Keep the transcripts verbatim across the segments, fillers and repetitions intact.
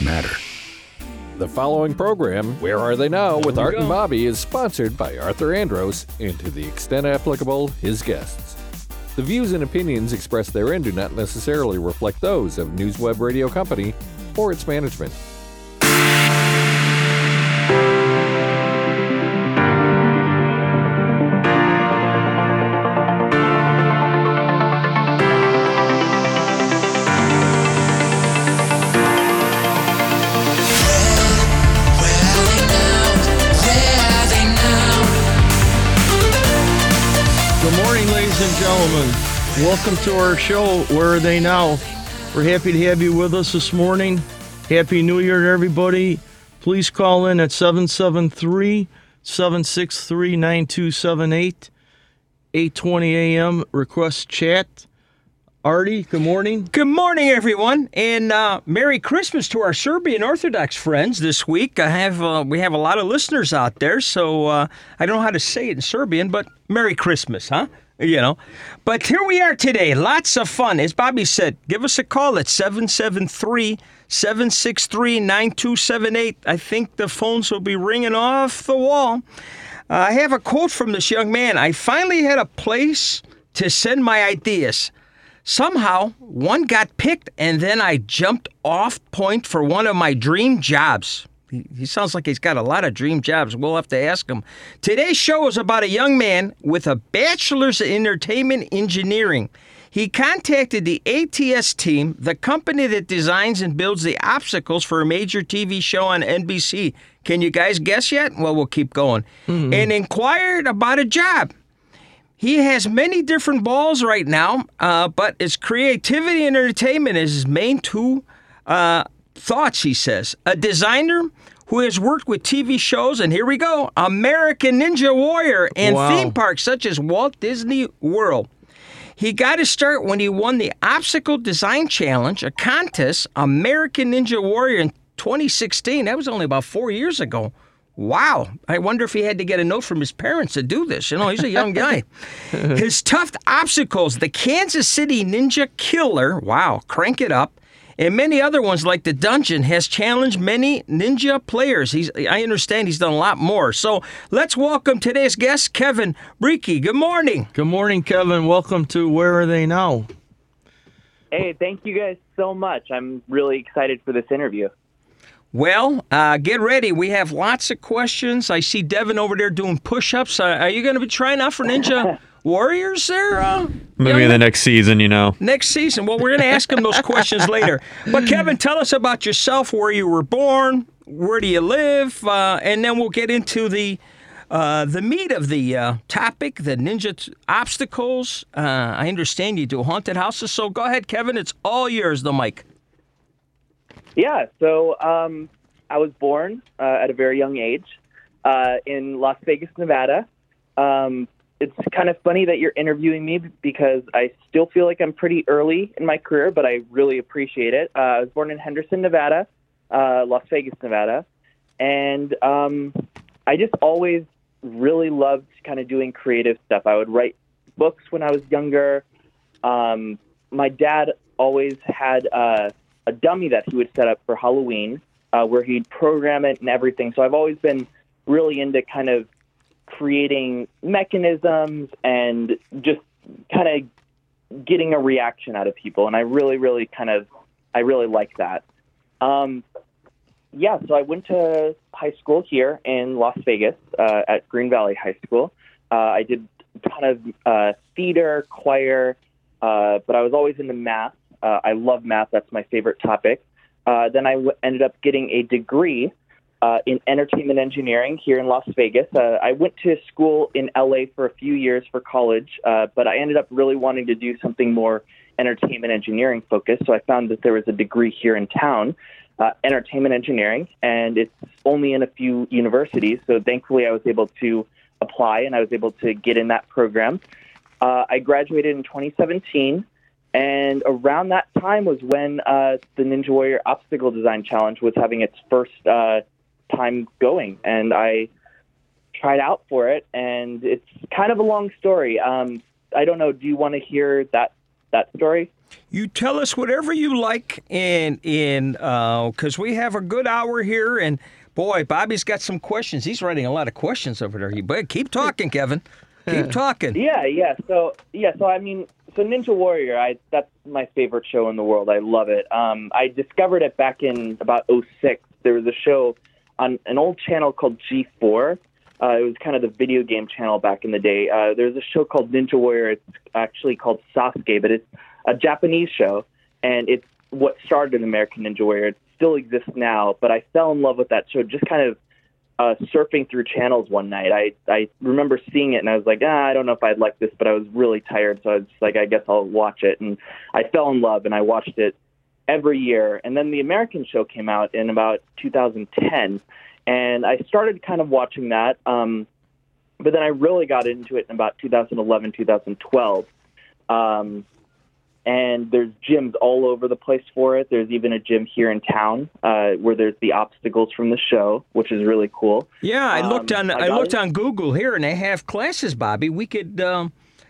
matter. The following program, Where Are They Now, with Art and Bobby, is sponsored by Arthur Andros and, to the extent applicable, his guests. The views and opinions expressed therein do not necessarily reflect those of NewsWeb Radio Company or its management. Gentlemen, welcome to our show, Where Are They Now? We're happy to have you with us this morning. Happy New Year to everybody. Please call in at seven seven three, seven six three, nine two seven eight, eight twenty a.m. Request chat. Artie, good morning. Good morning, everyone, and uh, Merry Christmas to our Serbian Orthodox friends this week. I have uh, we have a lot of listeners out there, so uh, I don't know how to say it in Serbian, but Merry Christmas, huh? You know, but here we are today. Lots of fun. As Bobby said, give us a call at seven seven three, seven six three, nine two seven eight. I think the phones will be ringing off the wall. Uh, I have a quote from this young man. I finally had a place to send my ideas. Somehow, one got picked, and then I jumped off point for one of my dream jobs. He sounds like he's got a lot of dream jobs. We'll have to ask him. Today's show is about a young man with a bachelor's in entertainment engineering. He contacted the A T S team, the company that designs and builds the obstacles for a major T V show on N B C. Can you guys guess yet? Well, we'll keep going. Mm-hmm. And inquired about a job. He has many different balls right now, uh, but his creativity and entertainment is his main two uh, thoughts, he says. A designer who has worked with T V shows, and here we go, American Ninja Warrior and Wow. theme parks such as Walt Disney World. He got his start when he won the Obstacle Design Challenge, a contest, American Ninja Warrior in twenty sixteen. That was only about four years ago. Wow. I wonder if he had to get a note from his parents to do this. You know, he's a young guy. His tough obstacles, the Kansas City Ninja Killer, wow, crank it up, and many other ones like the Dungeon has challenged many ninja players. He's, I understand he's done a lot more. So let's welcome today's guest, Kevin Brieke. Good morning. Good morning, Kevin. Welcome to Where Are They Now? Hey, thank you guys so much. I'm really excited for this interview. Well, uh, get ready. We have lots of questions. I see Devin over there doing push-ups. Uh, are you going to be trying out for Ninja Warriors there? Uh, Maybe in the next season, you know. Next season. Well, we're going to ask him those questions later. But, Kevin, tell us about yourself, where you were born, where do you live, uh, and then we'll get into the uh, the meat of the uh, topic, the ninja t- obstacles. Uh, I understand you do haunted houses, so go ahead, Kevin. It's all yours, the mic. Yeah, so um, I was born uh, at a very young age uh, in Las Vegas, Nevada. Um, it's kind of funny that you're interviewing me because I still feel like I'm pretty early in my career, but I really appreciate it. Uh, I was born in Henderson, Nevada, uh, Las Vegas, Nevada, and um, I just always really loved kind of doing creative stuff. I would write books when I was younger. Um, my dad always had uh, a dummy that he would set up for Halloween uh, where he'd program it and everything. So I've always been really into kind of creating mechanisms and just kind of getting a reaction out of people. And I really, really kind of, I really like that. Um, yeah, so I went to high school here in Las Vegas uh, at Green Valley High School. Uh, I did a ton of uh, theater, choir, uh, but I was always into math. Uh, I love math. That's my favorite topic. Uh, then I w- ended up getting a degree uh, in entertainment engineering here in Las Vegas. Uh, I went to school in L A for a few years for college, uh, but I ended up really wanting to do something more entertainment engineering focused. So I found that there was a degree here in town, uh, entertainment engineering, and it's only in a few universities. So thankfully I was able to apply and I was able to get in that program. Uh, I graduated in twenty seventeen. And around that time was when uh, the Ninja Warrior Obstacle Design Challenge was having its first uh, time going. And I tried out for it, and it's kind of a long story. Um, I don't know, do you want to hear that, that story? You tell us whatever you like, and in because we have a good hour here, and boy, Bobby's got some questions. He's writing a lot of questions over there. You but keep talking, Kevin. Keep talking. Yeah, yeah. So yeah, so I mean, so Ninja Warrior, I that's my favorite show in the world. I love it. Um, I discovered it back in about oh six. There was a show on an old channel called G four. Uh, it was kind of the video game channel back in the day. Uh, there's a show called Ninja Warrior. It's actually called Sasuke, but it's a Japanese show, and it's what started American Ninja Warrior. It still exists now, but I fell in love with that show just kind of uh, surfing through channels one night. I, I remember seeing it, and I was like, ah, I don't know if I'd like this, but I was really tired, so I was just like, I guess I'll watch it. And I fell in love, and I watched it every year. And then the American show came out in about two thousand ten, and I started kind of watching that, um, but then I really got into it in about two thousand eleven, two thousand twelve. Um, and there's gyms all over the place for it. There's even a gym here in town uh, where there's the obstacles from the show, which is really cool. Yeah, I looked Um, on I I, got looked it. on Google here, and they have classes, Bobby. We could. Um,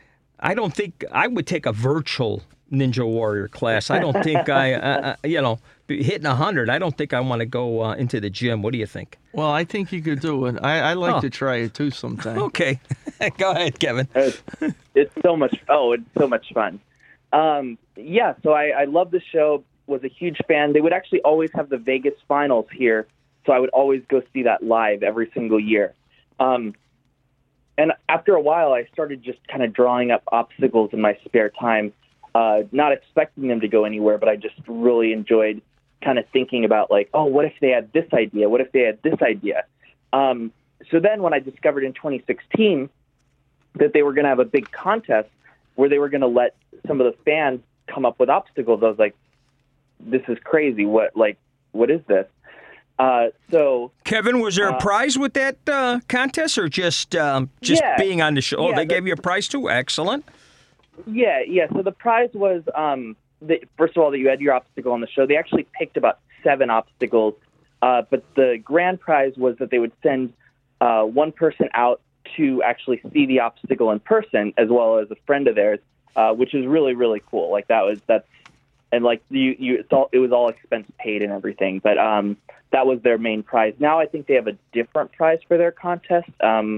I don't think I would take a virtual Ninja Warrior class. I don't think I, uh, uh, you know, hitting a hundred. I don't think I want to go uh, into the gym. What do you think? Well, I think you could do it. I, I like Oh. to try it too sometime. Okay, go ahead, Kevin. It's, it's so much. Oh, it's so much fun. Um, yeah, so I, I love the show. Was a huge fan. They would actually always have the Vegas finals here, so I would always go see that live every single year. Um, and after a while, I started just kind of drawing up obstacles in my spare time, uh, not expecting them to go anywhere, but I just really enjoyed kind of thinking about like, oh, what if they had this idea? What if they had this idea? Um, so then when I discovered in twenty sixteen that they were going to have a big contest where they were going to let some of the fans come up with obstacles, I was like, this is crazy. What, like, what is this? Uh, so Kevin, was there a Uh, prize with that uh, contest, or just um, just Yeah. being on the show? Oh, Yeah, they the- gave you a prize too. Excellent. yeah, yeah. So the prize was, um, the, first of all, that you had your obstacle on the show. They actually picked about seven obstacles, uh, but the grand prize was that they would send uh, one person out to actually see the obstacle in person, as well as a friend of theirs, uh, which is really, really cool. Like that was that's and like you, you, it's all it was all expense paid and everything. But um, that was their main prize. Now I think they have a different prize for their contest. Um,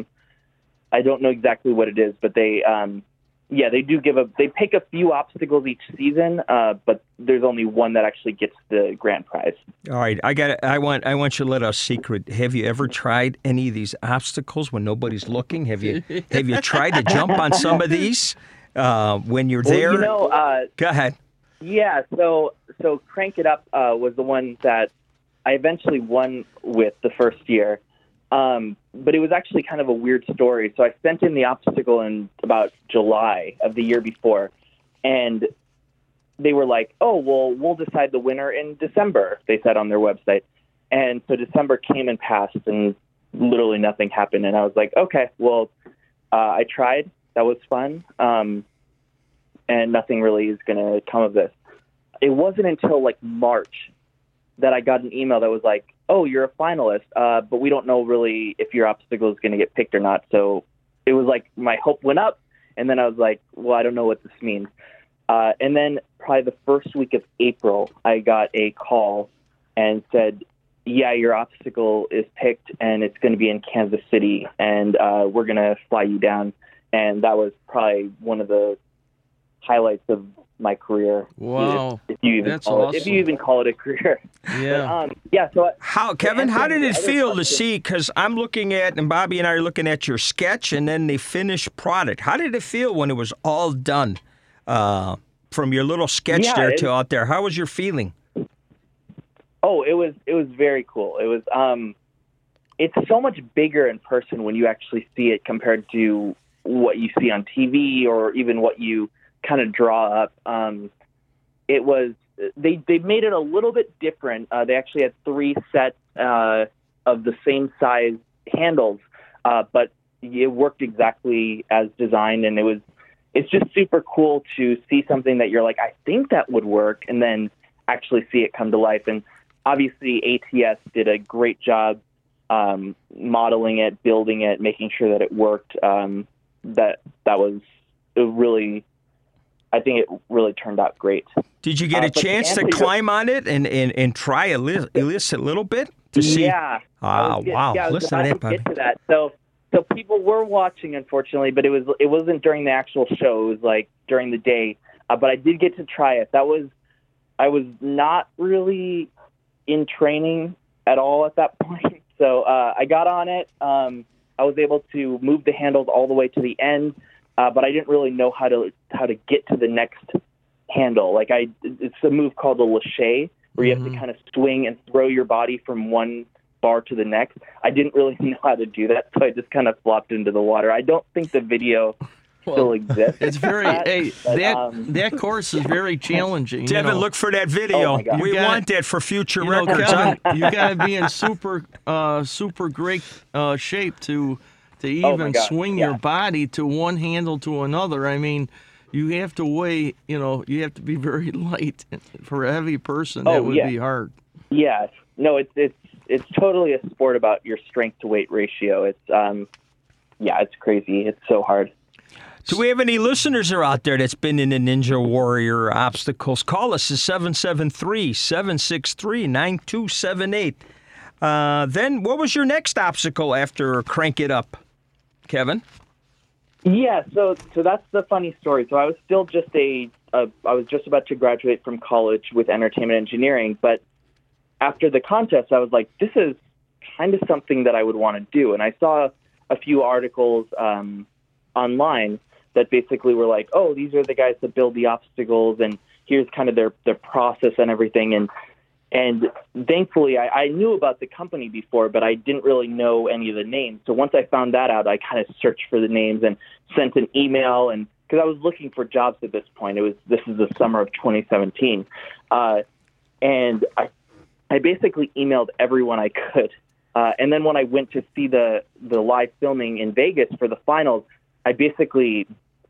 I don't know exactly what it is, but they, um, yeah, they do give a they pick a few obstacles each season, uh, but there's only one that actually gets the grand prize. All right, I got. I want. I want you to let us secret. Have you ever tried any of these obstacles when nobody's looking? Have you? Have you tried to jump on some of these uh, when you're there? Well, you know, uh, Go ahead. yeah. So so Crank It Up uh, was the one that I eventually won with the first year. Um, but it was actually kind of a weird story. So I sent in the obstacle in about July of the year before, and they were like, oh, well, we'll decide the winner in December, they said on their website. And so December came and passed, and literally nothing happened. And I was like, okay, well, uh, I tried. That was fun. Um, and nothing really is going to come of this. It wasn't until like March that I got an email that was like, oh, you're a finalist, uh, but we don't know really if your obstacle is going to get picked or not. So it was like my hope went up, and then I was like, well, I don't know what this means. Uh, and then probably the first week of April, I got a call and said, yeah, your obstacle is picked, and it's going to be in Kansas City, and uh, we're going to fly you down. And that was probably one of the highlights of my career. Wow. If you even That's call it, if awesome. you even call it a career. Yeah. But, um, yeah. So How, Kevin? How did it answer the feel to question- see? Because I'm looking at, and Bobby and I are looking at your sketch, and then the finished product. How did it feel when it was all done? Uh, from your little sketch Yeah, there it- to out there, how was your feeling? Oh, it was it was very cool. It was um, it's so much bigger in person when you actually see it compared to what you see on T V or even what you kind of draw up. Um, it was they they made it a little bit different. Uh, they actually had three sets uh, of the same size handles, uh, but it worked exactly as designed, and it was it's just super cool to see something that you're like, I think that would work, and then actually see it come to life. And obviously, A T S did a great job um, modeling it, building it, making sure that it worked. Um, that that was a really I think it really turned out great. Did you get Uh, a but to chance to answer your- climb on it and, and, and try a li- at least a little bit to see? Yeah. I Ah, was get- wow. Yeah, I was Listen to about that, to buddy. get to that. So, so people were watching, unfortunately, but it was it wasn't during the actual show. It was like during the day. Uh, but I did get to try it. That was I was not really in training at all at that point. So uh, I got on it. Um, I was able to move the handles all the way to the end, uh, but I didn't really know how to how to get to the next handle. Like I, it's a move called a lache, where you have to kind of swing and throw your body from one bar to the next. I didn't really know how to do that, so I just kind of flopped into the water. I don't think the video still exists. It's very That- hey but, that um, that course is very challenging. you Devin, know. look for that video. Oh, my God. We You got- want that for future You know, records. huh? Kevin, you got to be in super, uh, super great uh, shape to to Oh, my even God, swing yeah. your body to one handle to another. I mean, you have to weigh. You know, you have to be very light for a heavy person. that Oh, would yeah. be hard. Yeah, no, it's it's it's totally a sport about your strength to weight ratio. It's um, yeah, it's crazy. It's so hard. Do we have any listeners who are out there that's been in the Ninja Warrior obstacles? Call us at seven seven three, seven six three, nine two seven eight. Uh, then what was your next obstacle after Crank It Up, Kevin? Yeah, so so that's the funny story. So I was still just a, a I was just about to graduate from college with entertainment engineering, but after the contest, I was like, this is kind of something that I would want to do. And I saw a few articles um, online that basically were like, oh, these are the guys that build the obstacles, and here's kind of their, their process and everything. And and thankfully, I, I knew about the company before, but I didn't really know any of the names. So once I found that out, I kind of searched for the names and sent an email, and because I was looking for jobs at this point. It was this is the summer of twenty seventeen, uh, and I I basically emailed everyone I could. Uh, and then when I went to see the the live filming in Vegas for the finals, I basically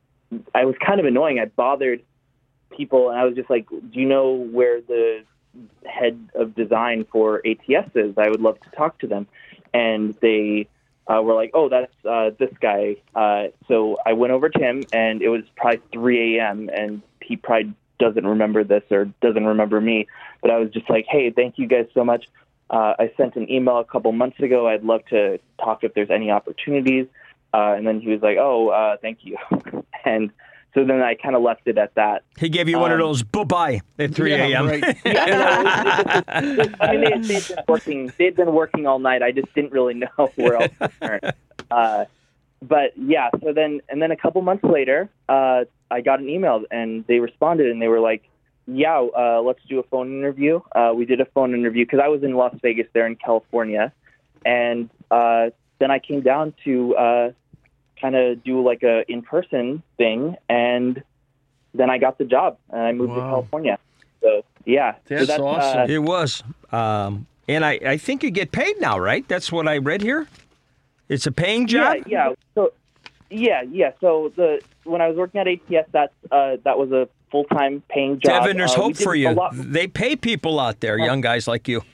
I was kind of annoying. I bothered people, and I was just like, "Do you know where the head of design for A T S is? I would love to talk to them." And they uh, were like, "Oh, that's uh, this guy." Uh, so I went over to him, and it was probably three a.m., and he probably doesn't remember this or doesn't remember me. But I was just like, "Hey, thank you guys so much. Uh, I sent an email a couple months ago. I'd love to talk if there's any opportunities." Uh, and then he was like, "Oh, uh, thank you." And so then I kind of left it at that. He gave you one of Um, those bye-bye at three Yeah, a.m. right. Yeah, you know, it- it- it- it- I mean, they, they'd been working. They'd been working all night. I just didn't really know where else to turn. Uh, but yeah, so then and then a couple months later, uh, I got an email, and they responded, and they were like, "Yeah, uh, let's do a phone interview." Uh, we did a phone interview because I was in Las Vegas, there in California, and uh, then I came down to uh, kind of do like a in-person thing, and then I got the job, and I moved to Wow. California. So yeah, so That's awesome. uh, It was. Um, and I, I think you get paid now, right? That's what I read here. It's a paying job? Yeah, yeah. So, yeah, yeah. So the when I was working at A T S, that's uh, that was a full time paying job. Devin, there's Uh, we hope did for a you. lot- They pay people out there, young guys like you.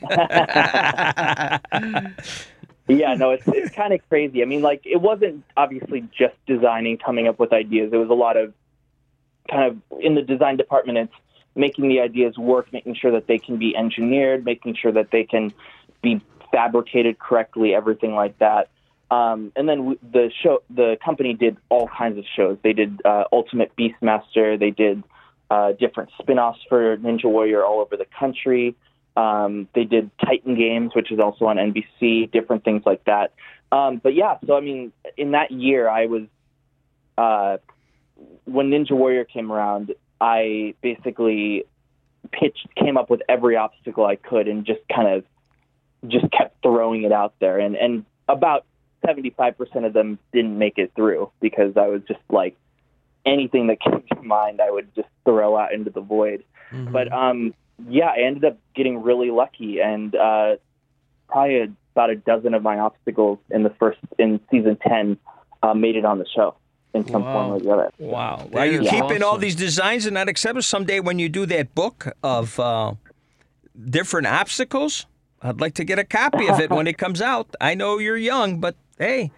Yeah, no, it's it's kind of crazy. I mean, like it wasn't obviously just designing, coming up with ideas. It was a lot of kind of in the design department. It's making the ideas work, making sure that they can be engineered, making sure that they can be fabricated correctly, everything like that. Um, and then w- the show, the company did all kinds of shows. They did uh, Ultimate Beastmaster. They did uh, different spin-offs for Ninja Warrior all over the country. Um, they did Titan Games, which is also on N B C, different things like that. Um, but yeah, so I mean, in that year, I was uh, when Ninja Warrior came around, I basically pitched, came up with every obstacle I could, and just kind of just kept throwing it out there. And and about seventy-five percent of them didn't make it through because I was just like anything that came to mind, I would just throw out into the void. Mm-hmm. But um, yeah, I ended up getting really lucky, and uh, probably about a dozen of my obstacles in the first in season ten uh, made it on the show in some Wow. form or the other. Wow. That Are you is keeping all awesome. these designs and not accept them? Someday when you do that book of uh, different obstacles, I'd like to get a copy of it when it comes out. I know you're young, but hey,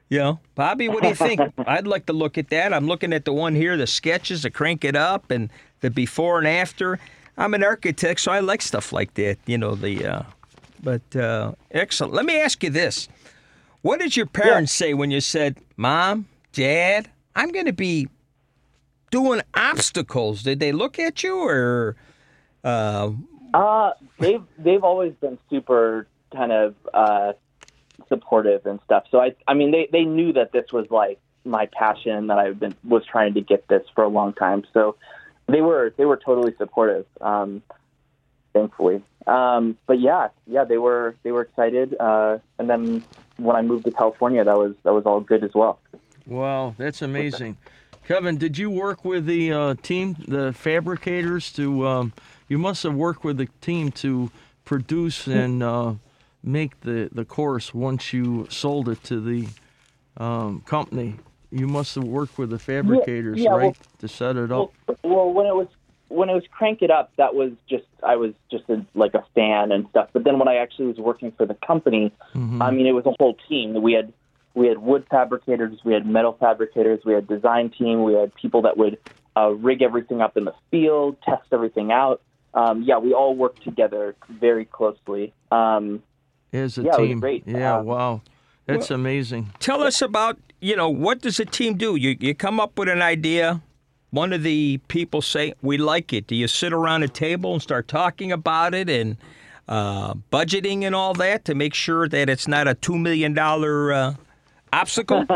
You know, Bobby, what do you think? I'd like to look at that. I'm looking at the one here, the sketches, the Crank It Up, and the before and after. I'm an architect, so I like stuff like that. You know, the. Uh, but uh, excellent. Let me ask you this: what did your parents yeah. say when you said, "Mom, Dad, I'm going to be doing obstacles"? Did they look at you, or? Uh, uh they've they've always been super kind of. Uh, supportive and stuff. So I, I mean, they, they knew that this was like my passion, that I've been was trying to get this for a long time. So they were they were totally supportive, um, thankfully. Um, but yeah, yeah, they were they were excited. Uh, and then when I moved to California, that was that was all good as well. Wow, that's amazing. Kevin, did you work with the uh, team, the fabricators? To um, you must have worked with the team to produce and. Uh, make the, the course once you sold it to the um, company. You must have worked with the fabricators, yeah, yeah, right, well, to set it up. Well, well, when it was when it was Crank It Up, that was just I was just a, like a fan and stuff. But then when I actually was working for the company, mm-hmm. I mean, it was a whole team. We had we had wood fabricators, we had metal fabricators, we had design team, we had people that would uh, rig everything up in the field, test everything out. Um, yeah, we all worked together very closely. Um, As a yeah, team. It was great. Yeah, um, wow. That's well, amazing. Tell us about, you know, what does a team do? You you come up with an idea. One of the people say, we like it. Do you sit around a table and start talking about it and uh, budgeting and all that to make sure that it's not a two million dollars uh, obstacle?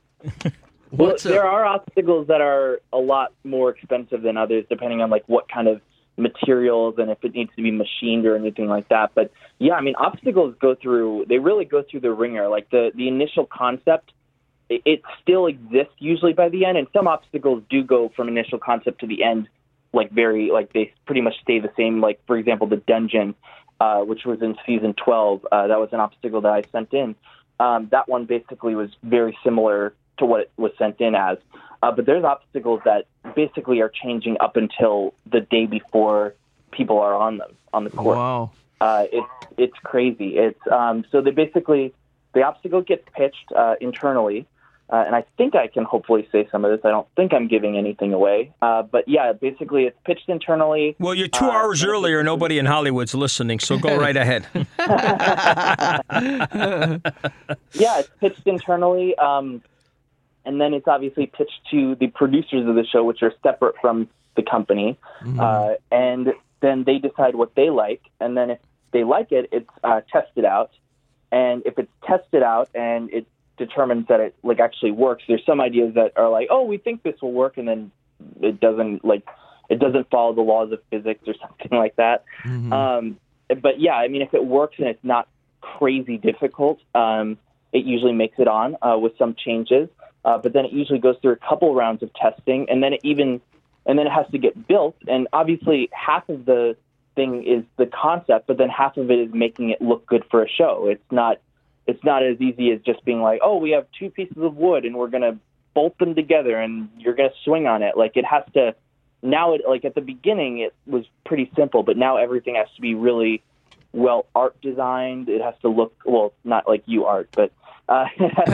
Well, there are obstacles that are a lot more expensive than others, depending on like what kind of materials and if it needs to be machined or anything like that. But yeah, I mean, obstacles go through, they really go through the ringer. Like the, the initial concept, it, it still exists usually by the end. And some obstacles do go from initial concept to the end, like very, like they pretty much stay the same. Like for example, the dungeon, uh, which was in season twelve, uh, that was an obstacle that I sent in. Um, that one basically was very similar to what it was sent in as. Uh, but there's obstacles that basically are changing up until the day before people are on them, on the course. Wow. Uh, it's it's crazy. It's um, so they basically, the obstacle gets pitched uh, internally, uh, and I think I can hopefully say some of this. I don't think I'm giving anything away. Uh, but yeah, basically it's pitched internally. Well, you're two uh, hours earlier. Nobody in Hollywood's listening, so go right ahead. Yeah, it's pitched internally. Um, And then it's obviously pitched to the producers of the show, which are separate from the company. Mm-hmm. Uh, and then they decide what they like. And then if they like it, it's uh, tested out. And if it's tested out and it determines that it like actually works, there's some ideas that are like, oh, we think this will work. And then it doesn't like it doesn't follow the laws of physics or something like that. Mm-hmm. Um, but yeah, I mean, if it works and it's not crazy difficult, um, it usually makes it on uh, with some changes. Uh, but then it usually goes through a couple rounds of testing, and then it even, and then it has to get built. And obviously, half of the thing is the concept, but then half of it is making it look good for a show. It's not, it's not as easy as just being like, oh, we have two pieces of wood, and we're gonna bolt them together, and you're gonna swing on it. Like it has to. Now, it like at the beginning, it was pretty simple, but now everything has to be really well art designed. It has to look well, not like you art, but. Uh,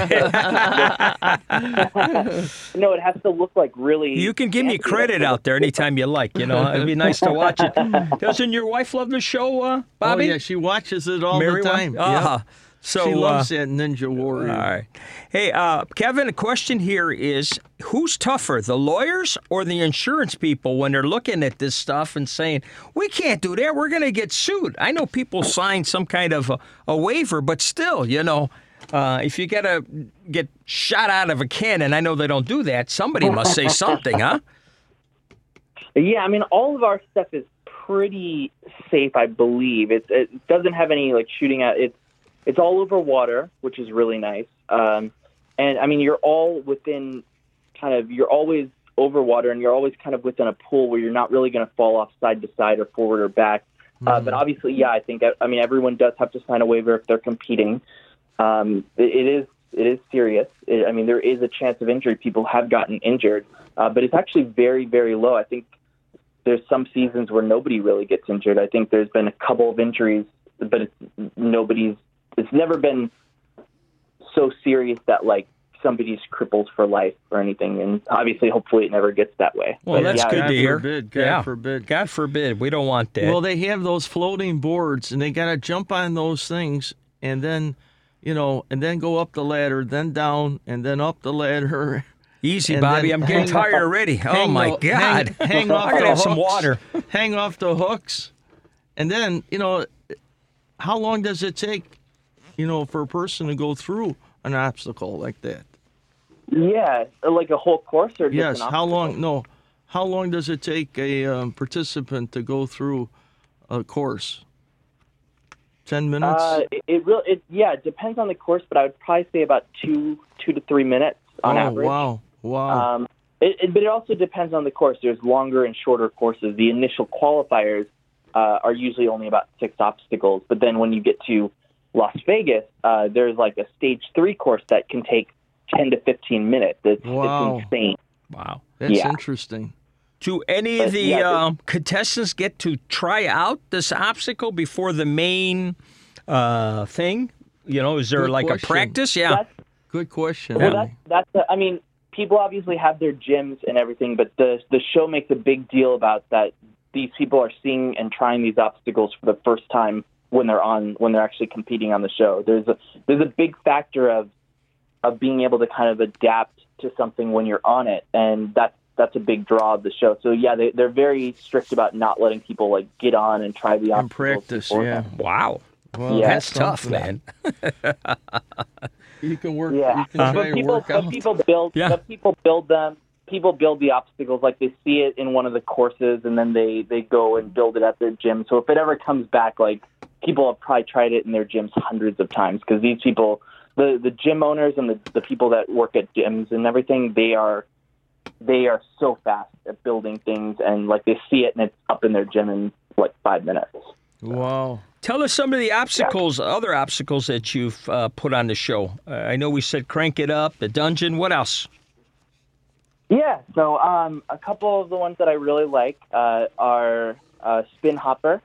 no, it has to look like really. You can give me credit out there anytime you like. You know, it'd be nice to watch it. Doesn't your wife love the show, uh, Bobby? Oh yeah, she watches it all Mary the time. Uh-huh. Yep. So she loves uh, that Ninja Warrior. All right. Hey, uh, Kevin, a question here is: who's tougher, the lawyers or the insurance people, when they're looking at this stuff and saying, "We can't do that. We're going to get sued"? I know people sign some kind of a, a waiver, but still, you know. Uh, if you got to get shot out of a cannon, I know they don't do that. Somebody must say something, huh? Yeah, I mean, all of our stuff is pretty safe, I believe. It, it doesn't have any, like, shooting at it. It's all over water, which is really nice. Um, and, I mean, you're all within kind of, you're always over water, and you're always kind of within a pool where you're not really going to fall off side to side or forward or back. Mm-hmm. Uh, but obviously, yeah, I think, I mean, everyone does have to sign a waiver if they're competing. Um, it, it is it is serious. It, I mean, there is a chance of injury. People have gotten injured, uh, but it's actually very, very low. I think there's some seasons where nobody really gets injured. I think there's been a couple of injuries, but it's nobody's. It's never been so serious that like somebody's crippled for life or anything. And obviously, hopefully, it never gets that way. Well, But that's yeah, good God to hear. forbid, God yeah. forbid. God forbid. We don't want that. Well, they have those floating boards, and they got to jump on those things, and then, you know, and then go up the ladder, then down, and then up the ladder. Easy, and Bobby. then I'm getting hang- tired already. Oh, hang my the- God. Hang, hang off I gotta the have some hooks, water. Hang off the hooks, and then, you know, how long does it take, you know, for a person to go through an obstacle like that? Yeah, like a whole course or just Yes. an How obstacle? long? No. How long does it take a um, participant to go through a course? Ten minutes. Uh, it, it really, it, yeah, it depends on the course, but I would probably say about two, two to three minutes on oh average. wow! Wow! Um, it, it, but it also depends on the course. There's longer and shorter courses. The initial qualifiers uh, are usually only about six obstacles, but then when you get to Las Vegas, uh, there's like a stage three course that can take ten to fifteen minutes. It's, Wow. it's insane. Wow. That's yeah. interesting. Do any of But, the yeah, but- um, contestants get to try out this obstacle before the main uh, thing? You know, is there Good like question. a practice? Yeah. That's, Good question. well, that's, that's the, I mean, people obviously have their gyms and everything, but the the show makes a big deal about that these people are seeing and trying these obstacles for the first time when they're on when they're actually competing on the show. There's a there's a big factor of of being able to kind of adapt to something when you're on it, and that's that's a big draw of the show. So yeah, they they're very strict about not letting people like get on and try the In obstacles practice, beforehand. yeah. Wow. Well, Yeah. That's tough, something. man. You can work. Yeah, You can try but to people, work but out. people build, Yeah. but people build them. People build the obstacles like they see it in one of the courses, and then they they go and build it at their gym. So if it ever comes back, like people have probably tried it in their gyms hundreds of times because these people, the the gym owners and the the people that work at gyms and everything, they are they are so fast at building things, and like they see it and it's up in their gym in like five minutes. Wow. Tell us some of the obstacles, other obstacles that you've uh, put on the show. Uh, I know we said Crank It Up, the dungeon. What else? Yeah, so um, a couple of the ones that I really like uh, are uh, Spin Hopper,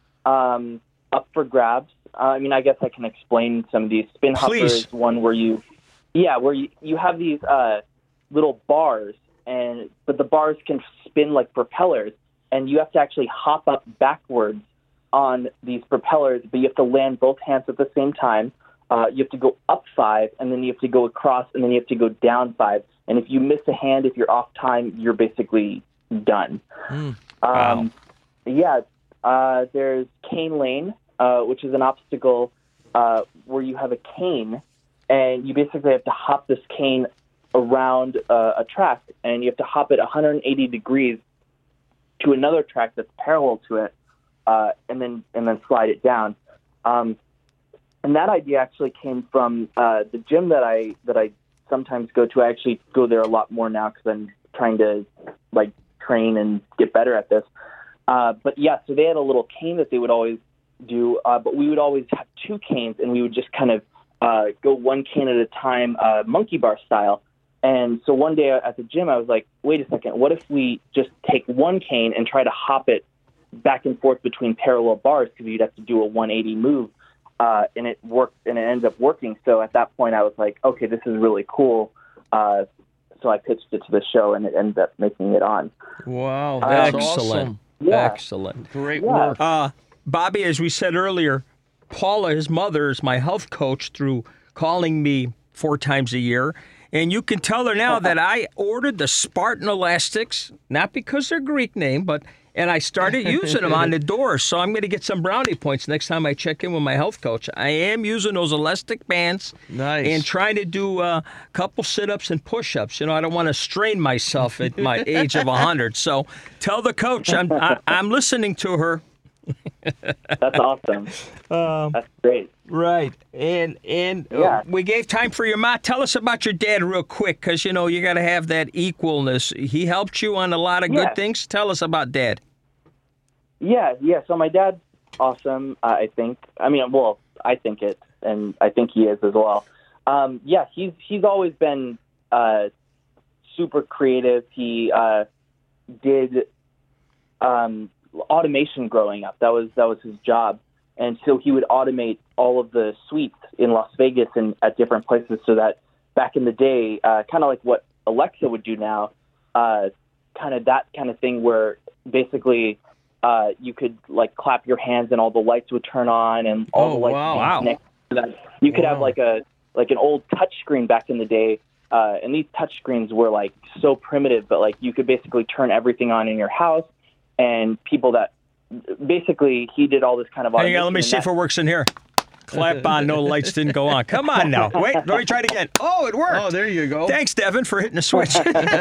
um, Up for Grabs. Uh, I mean, I guess I can explain some of these. Spin Hopper Please. is one where you, yeah, where you, you have these uh, little bars, and but the bars can spin like propellers, and you have to actually hop up backwards on these propellers, but you have to land both hands at the same time. Uh, you have to go up five, and then you have to go across, and then you have to go down five. And if you miss a hand, if you're off time, you're basically done. Mm. Um, yeah, uh, there's Cane Lane, uh, which is an obstacle uh, where you have a cane, and you basically have to hop this cane around uh, a track, and you have to hop it one hundred eighty degrees to another track that's parallel to it, uh, and then and then slide it down. Um, and that idea actually came from uh, the gym that I that I sometimes go to. I actually go there a lot more now because I'm trying to like train and get better at this. Uh, but yeah, so they had a little cane that they would always do, uh, but we would always have two canes, and we would just kind of uh, go one cane at a time, uh, monkey bar style. And so one day at the gym, I was like, wait a second, what if we just take one cane and try to hop it back and forth between parallel bars, because you'd have to do a one eighty move. Uh, and it worked, and it ended up working. So at that point, I was like, okay, this is really cool. Uh, so I pitched it to the show, and it ended up making it on. Wow. That's Excellent. awesome. Yeah. Excellent. Great Yeah. work. Uh, Bobby, as we said earlier, Paula, his mother, is my health coach through calling me four times a year. And you can tell her now that I ordered the Spartan Elastics, not because they're Greek name, but and I started using them on the door. So I'm going to get some brownie points next time I check in with my health coach. I am using those elastic bands Nice. and trying to do a couple sit-ups and push-ups. You know, I don't want to strain myself at my age of one hundred. So tell the coach I'm, I, I'm listening to her. That's awesome. Um, That's great. Right, and and uh, Yeah. we gave time for your ma. Tell us about your dad real quick, because you know you got to have that equalness. He helped you on a lot of Yeah. good things. Tell us about Dad. Yeah, yeah. So my dad's awesome, uh, I think. I mean, well, I think it, and I think he is as well. Um, yeah, he's he's always been uh, super creative. He uh, did um, automation growing up. That was that was his job, and so he would automate all of the suites in Las Vegas and at different places, so that back in the day, uh, kind of like what Alexa would do now, uh, kind of that kind of thing where basically uh, you could like clap your hands and all the lights would turn on and all Oh, the lights wow. would be Wow. connected to that. You could have Wow. like a like an old touch screen back in the day, uh, and these touch screens were like so primitive, but like you could basically turn everything on in your house, and people that basically he did all this kind of Hang automation. on, let me and see that- if it works in here. Clap on, no lights didn't go on. Come on now. Wait, let me try it again. Oh, it worked. Oh, there you go. Thanks, Devin, for hitting the switch.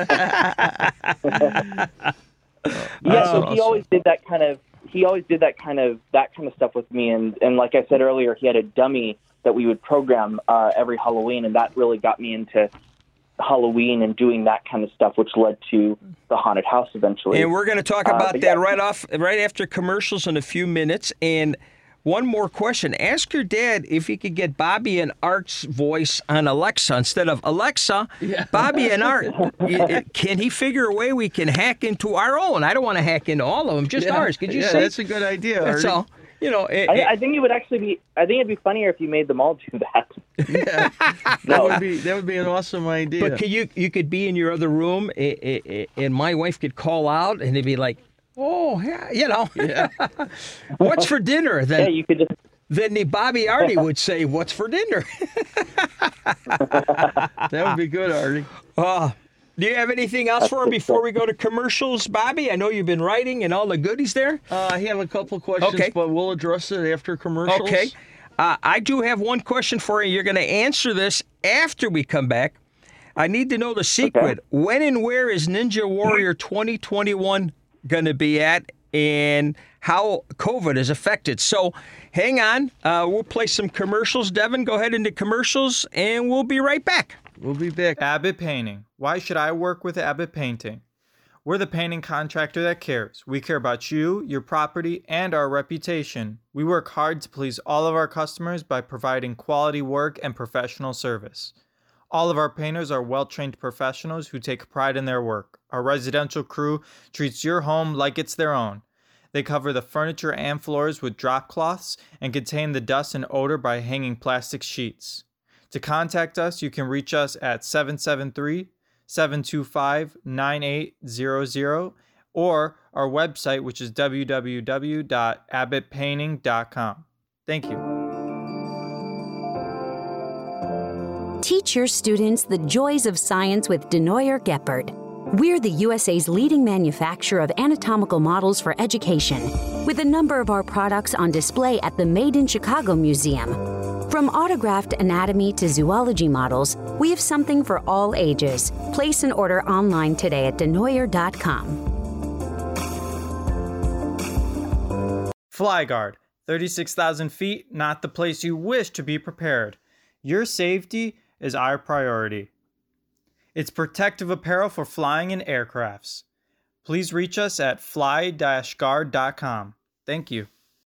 Yeah, so awesome. he always did that kind of he always did that kind of that kind of stuff with me, and and like I said earlier, he had a dummy that we would program uh, every Halloween, and that really got me into Halloween and doing that kind of stuff, which led to the haunted house eventually. And we're going to talk Uh, about but that yeah. right off, right after commercials in a few minutes. And one more question: ask your dad if he could get Bobby and Art's voice on Alexa instead of Alexa. Bobby and Art, y- can he figure a way we can hack into our own? I don't want to hack into all of them, just Yeah. ours. Could you yeah, say? that's a good idea. That's Artie. all. You know, it, I, it- I think it would actually be. I think it'd be funnier if you made them all do that. Yeah, that No. would be that would be an awesome idea. but could you you could be in your other room, eh, eh, eh, and my wife could call out, and it'd be like, "Oh, yeah, you know, yeah, what's for dinner?" Then Yeah, you could just. then the Bobby Artie would say, "What's for dinner?" that would be good, Artie. Uh, do you have anything else for him before we go to commercials, Bobby? I know you've been writing and all the goodies there. Uh, I have a couple questions, Okay. but we'll address it after commercials. Okay. Uh, I do have one question for you. You're going to answer this after we come back. I need to know the secret. When and where is Ninja Warrior twenty twenty-one going to be at, and how COVID is affected? So hang on. Uh, we'll play some commercials. Devin, go ahead into commercials, and we'll be right back. We'll be back. Abbott Painting. Why should I work with Abbott Painting? We're the painting contractor that cares. We care about you, your property, and our reputation. We work hard to please all of our customers by providing quality work and professional service. All of our painters are well-trained professionals who take pride in their work. Our residential crew treats your home like it's their own. They cover the furniture and floors with drop cloths and contain the dust and odor by hanging plastic sheets. To contact us, you can reach us at seven seven three, seven two five, nine eight zero zero or our website, which is w w w dot abbott painting dot com. Thank you. Teach your students the joys of science with Denoyer Geppert. We're the U S A's leading manufacturer of anatomical models for education, with a number of our products on display at the Made in Chicago Museum. From autographed anatomy to zoology models, we have something for all ages. Place an order online today at denoyer dot com. FlyGuard, thirty-six thousand feet, not the place you wish to be prepared. Your safety is our priority. It's protective apparel for flying in aircrafts. Please reach us at fly dash guard dot com. Thank you.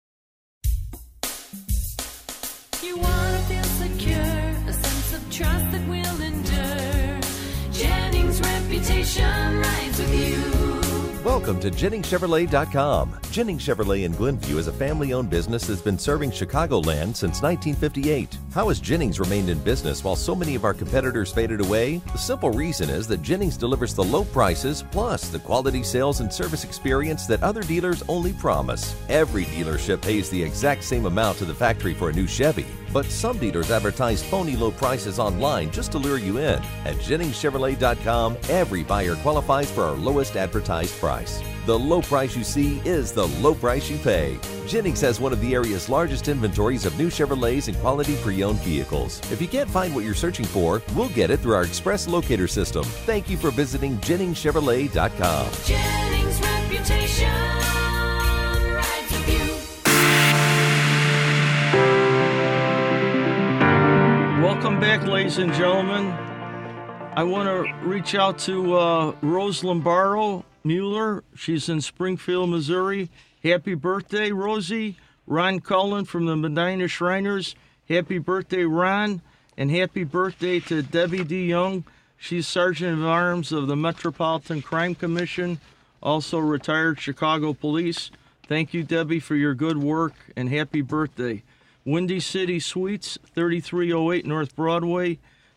You want to feel secure, a sense of trust that will endure. Jennings' reputation rides with you. Welcome to Jennings Chevrolet dot com. Jennings Chevrolet in Glenview is a family-owned business that's been serving Chicagoland since nineteen fifty-eight. How has Jennings remained in business while so many of our competitors faded away? The simple reason is that Jennings delivers the low prices plus the quality sales and service experience that other dealers only promise. Every dealership pays the exact same amount to the factory for a new Chevy, but some dealers advertise phony low prices online just to lure you in. At Jennings Chevrolet dot com, every buyer qualifies for our lowest advertised price. The low price you see is the low price you pay. Jennings has one of the area's largest inventories of new Chevrolets and quality pre-owned vehicles. If you can't find what you're searching for, we'll get it through our express locator system. Thank you for visiting Jennings Chevrolet dot com. Jennings' reputation rides with you. Welcome back, ladies and gentlemen. I want to reach out to uh, Rose Lombardo Mueller. She's in Springfield, Missouri. Happy birthday, Rosie. Ron Cullen from the Medina Shriners. Happy birthday, Ron. And happy birthday to Debbie D. Young. She's Sergeant of Arms of the Metropolitan Crime Commission, also retired Chicago Police. Thank you, Debbie, for your good work, and happy birthday. Windy City Suites, thirty-three oh eight North Broadway.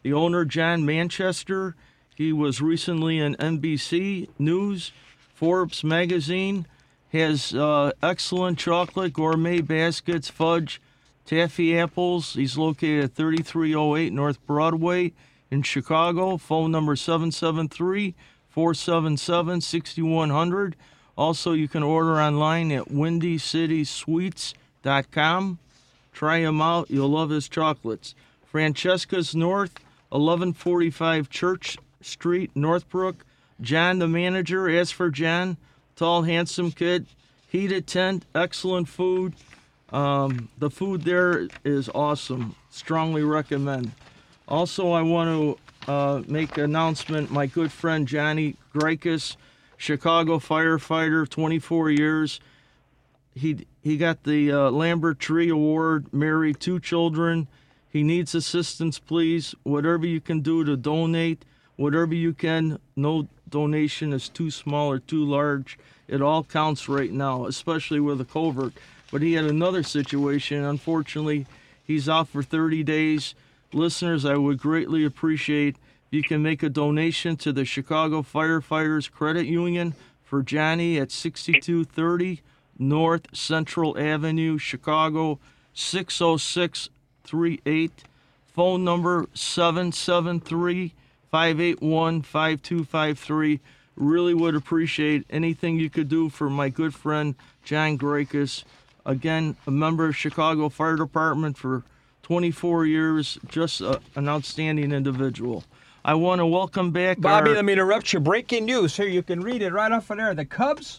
The owner, John Manchester, he was recently in N B C News, Forbes magazine, has uh, excellent chocolate, gourmet baskets, fudge, taffy apples. He's located at thirty-three oh eight North Broadway in Chicago. Phone number seven seven three, four seven seven, six one zero zero. Also, you can order online at windy city sweets dot com. Try him out. You'll love his chocolates. Francesca's North, eleven forty-five Church Street, Northbrook. John, the manager. Ask for John. Tall, handsome kid. Heated tent. Excellent food. Um, the food there is awesome. Strongly recommend. Also, I want to uh, make an announcement. My good friend Johnny Grykis, Chicago firefighter, twenty-four years. He he got the uh, Lambert Tree Award, married, two children. He needs assistance, please. Whatever you can do to donate, whatever you can. No donation is too small or too large. It all counts right now, especially with a covert. But he had another situation. Unfortunately, he's out for thirty days. Listeners, I would greatly appreciate if you can make a donation to the Chicago Firefighters Credit Union for Johnny at sixty-two thirty North Central Avenue, Chicago, six oh six three eight. Phone number seven seven three, five eight one, five two five three. Really would appreciate anything you could do for my good friend John Grykis. Again, a member of Chicago Fire Department for twenty-four years, just a, an outstanding individual. I want to welcome back Bobby, our, let me interrupt you. Breaking news. Here, you can read it right off of there. The Cubs?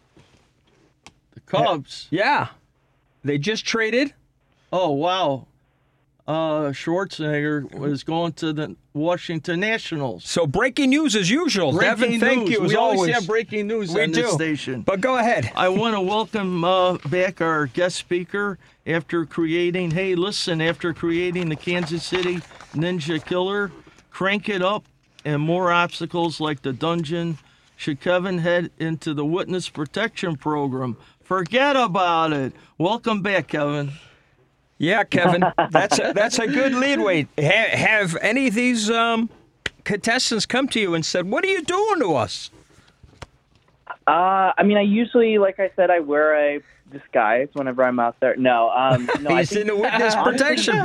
the Cubs. Yeah. They just traded. Oh, wow. Uh, Schwarzenegger was going to the Washington Nationals. So breaking news as usual. Breaking Devin, thank news. you as we always, always. have breaking news We on do. this station. But go ahead. I want to welcome uh, back our guest speaker after creating, hey, listen, after creating the Kansas City Ninja Killer, crank it up and more obstacles like the dungeon. Should Kevin head into the witness protection program? Forget about it. Welcome back, Kevin. Yeah, Kevin, that's a, that's a good leadway. Ha- have any of these um, contestants come to you and said, "What are you doing to us?" Uh, I mean, I usually, like I said, I wear a disguise whenever I'm out there. No, um, no, I He's think, in the witness protection.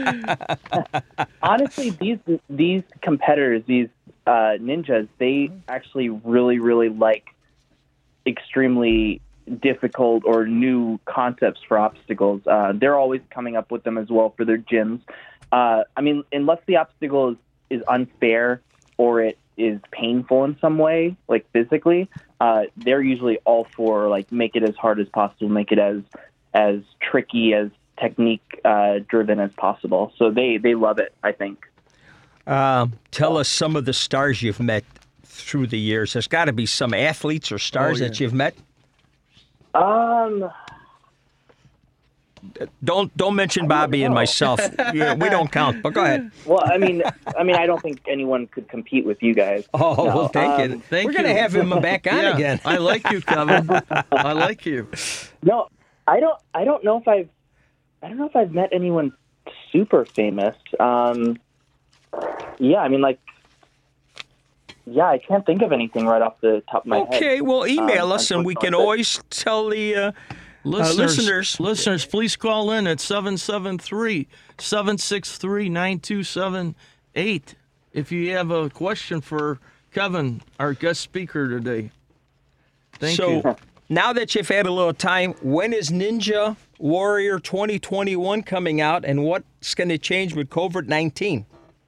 honestly, these these competitors, these uh, ninjas, they actually really, really like extremely difficult or new concepts for obstacles. Uh, they're always coming up with them as well for their gyms. Uh, I mean, unless the obstacle is, is unfair or it is painful in some way, like physically, uh, they're usually all for like make it as hard as possible, make it as as tricky, as technique uh, driven as possible. So they they love it, I think. Uh, tell us some of the stars you've met through the years. There's got to be some athletes or stars Oh, yeah. that you've met. Um, Don't don't mention Bobby and know. myself. Yeah, we don't count. But go ahead. well, I mean, I mean, I don't think anyone could compete with you guys. Oh, No, well, thank you. um, Thank We're gonna you. have him back on Yeah, again. I like you, Kevin. I like you. No, I don't. I don't know if I've. I don't know if I've met anyone super famous. Um, yeah, I mean, like, yeah, I can't think of anything right off the top of my head. Okay, well, email Um, us and we can unfortunately. always tell the uh, Listeners, listeners. listeners, please call in at seven seven three, seven six three, nine two seven eight if you have a question for Kevin, our guest speaker today. Thank so you. now that you've had a little time, when is Ninja Warrior twenty twenty-one coming out, and what's going to change with COVID nineteen?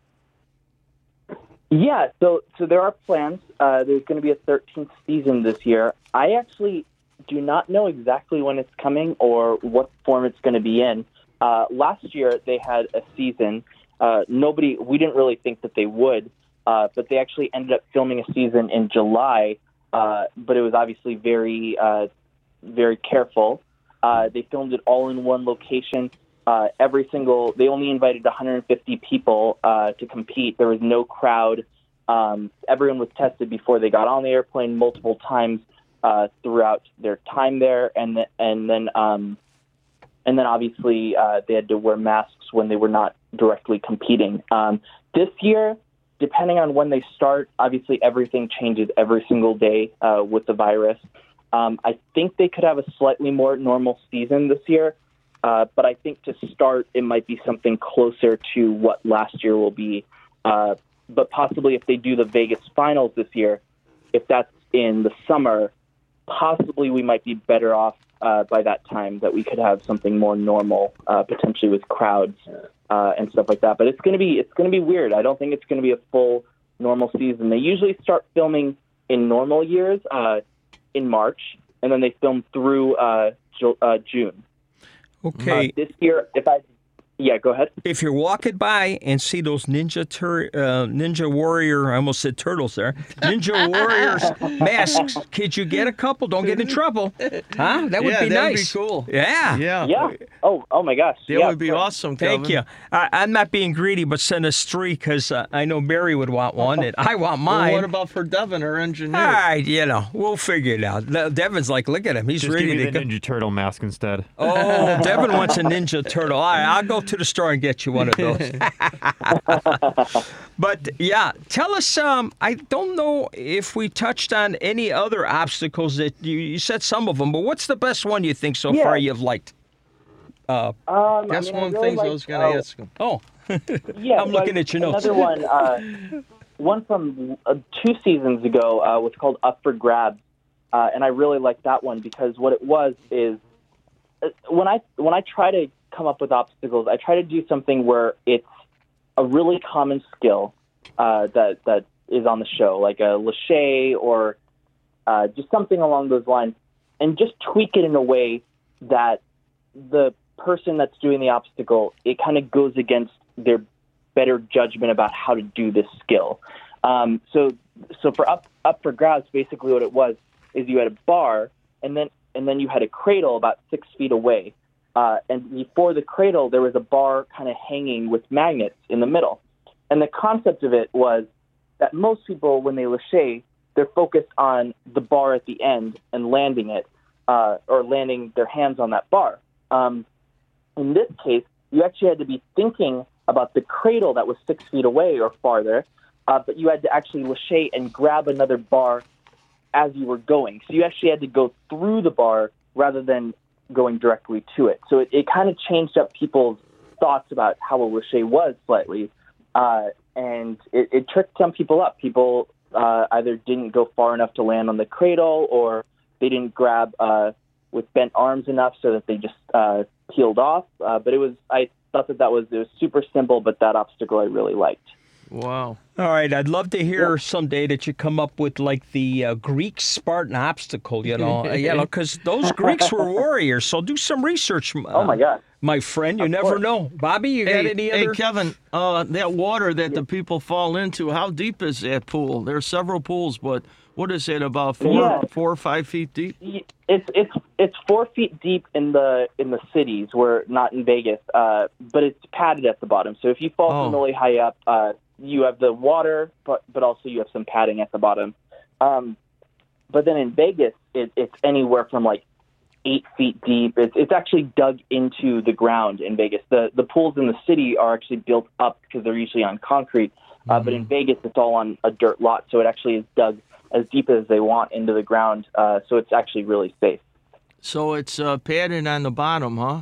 Yeah, so so there are plans. Uh, there's going to be a thirteenth season this year. I actually do not know exactly when it's coming or what form it's going to be in. Uh, last year they had a season. Uh, nobody, we didn't really think that they would, uh, but they actually ended up filming a season in July. Uh, but it was obviously very, uh, very careful. Uh, they filmed it all in one location. Uh, every single, they only invited one hundred fifty people uh, to compete. There was no crowd. Um, everyone was tested before they got on the airplane multiple times uh, throughout their time there, and th- and then um, and then obviously uh, they had to wear masks when they were not directly competing. Um, this year, depending on when they start, obviously everything changes every single day uh, with the virus. Um, I think they could have a slightly more normal season this year, uh, but I think to start, it might be something closer to what last year will be. Uh, but possibly if they do the Vegas finals this year, if that's in the summer, possibly we might be better off uh, by that time, that we could have something more normal, uh, potentially with crowds uh, and stuff like that. But it's going to be it's going to be weird. I don't think it's going to be a full normal season. They usually start filming in normal years uh, in March, and then they film through uh, Ju- uh, June. Okay. Uh, this year, if I yeah, go ahead. If you're walking by and see those Ninja tur- uh, Ninja Warrior, I almost said turtles there, Ninja Warriors masks, could you get a couple? Don't get in trouble. Huh? That would yeah, be that nice. would be cool. Yeah. Yeah. Yeah. Oh, oh my gosh. That yeah, would be so- awesome, Kevin. Thank you. I, I'm not being greedy, but send us three because uh, I know Barry would want one, and I want Well, mine. what about for Devin, our engineer? All right, you know, we'll figure it out. Le- Devin's like, look at him. He's Just ready give me to the go. Ninja Turtle mask instead. Oh, Devin wants a Ninja Turtle. All right, I'll go to the store and get you one of those. But, yeah, tell us, um, I don't know if we touched on any other obstacles that you, you said some of them, but what's the best one you think so Yeah. far you've liked? Uh, Um, That's I mean, one I of the really things I like, was going to uh, ask him. oh, Yeah, I'm so looking I- at your notes. Another one, uh, one from uh, two seasons ago uh, was called Up for Grabs, uh, and I really liked that one because what it was is uh, when I when I try to come up with obstacles, I try to do something where it's a really common skill uh, that that is on the show, like a lache or uh, just something along those lines, and just tweak it in a way that the person that's doing the obstacle, it kind of goes against their better judgment about how to do this skill. Um, so, so for up up for grabs, basically what it was is you had a bar, and then and then you had a cradle about six feet away, uh, and before the cradle there was a bar kind of hanging with magnets in the middle. And the concept of it was that most people, when they lache, they're focused on the bar at the end and landing it, uh, or landing their hands on that bar. Um, in this case, you actually had to be thinking about the cradle that was six feet away or farther, uh, but you had to actually lache and grab another bar as you were going. So you actually had to go through the bar rather than going directly to it. So it, it kind of changed up people's thoughts about how a lache was slightly, uh, and it, it tricked some people up. People uh, either didn't go far enough to land on the cradle, or they didn't grab uh, with bent arms enough so that they just uh, peeled off. Uh, but it was, I thought that that was, it was super simple, but that obstacle I really liked. Wow. All right, I'd love to hear someday that you come up with like the uh, Greek Spartan obstacle, you know, uh, you know, because those Greeks were warriors. So do some research. Uh, Oh my God. my friend. You Of never course. know. Bobby, you got Hey, any hey other? Kevin, uh, that water that the people fall into, how deep is that pool? There are several pools, but what is it, about four, Yeah. four or five feet deep? It's it's it's four feet deep in the in the cities, where not in Vegas, uh, but it's padded at the bottom. So if you fall Oh. from really high up, uh, you have the water, but but also you have some padding at the bottom. Um, but then in Vegas, it, it's anywhere from like eight feet deep. It's it's actually dug into the ground in Vegas. The the pools in the city are actually built up because they're usually on concrete, uh, but in Vegas it's all on a dirt lot, so it actually is dug as deep as they want into the ground. Uh, so it's actually really safe. So it's uh, padded on the bottom, huh?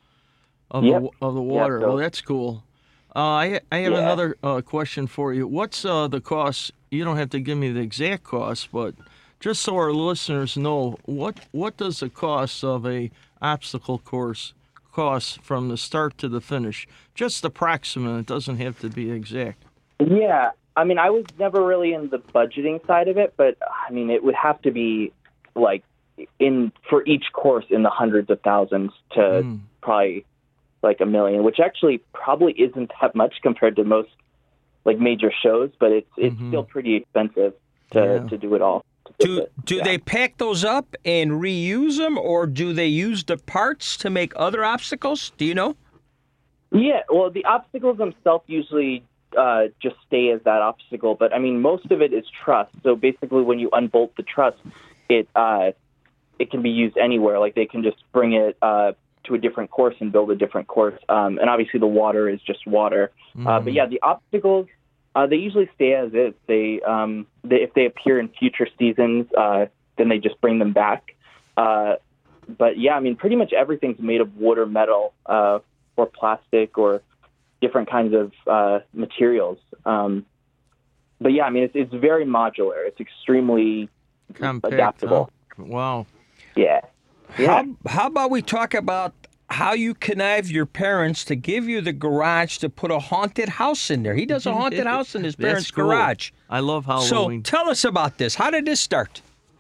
Of, Yep. the, of the Yeah, water. so- well, that's cool. Uh, I I have Yeah. another uh, question for you. What's uh, the cost? You don't have to give me the exact cost, but just so our listeners know, what what does the cost of a obstacle course cost from the start to the finish? Just approximate. It doesn't have to be exact. Yeah, I mean, I was never really in the budgeting side of it, but I mean, it would have to be like in for each course in the hundreds of thousands to Mm. probably like a million, which actually probably isn't that much compared to most like major shows, but it's it's Mhm. still pretty expensive to, Yeah. to do it all. to Do fix it. do Yeah. they pack those up and reuse them, or do they use the parts to make other obstacles? Do you know? Yeah, well, the obstacles themselves usually uh, just stay as that obstacle, but I mean, most of it is truss. So basically, when you unbolt the truss, it uh, it can be used anywhere. Like they can just bring it uh, to a different course and build a different course. Um, and obviously the water is just water. Mm. Uh, but yeah, the obstacles, uh, they usually stay as is. They, um, they, if they appear in future seasons, uh, then they just bring them back. Uh, but yeah, I mean, pretty much everything's made of wood or metal, uh, or plastic or different kinds of, uh, materials. Um, but yeah, I mean, it's, it's very modular. It's extremely Compact, adaptable. Huh? Wow. Yeah. Yeah. How, how about we talk about how you connived your parents to give you the garage to put a haunted house in there? He does a haunted house in his That's parents' cool. garage. I love Halloween. So tell us about this. How did this start?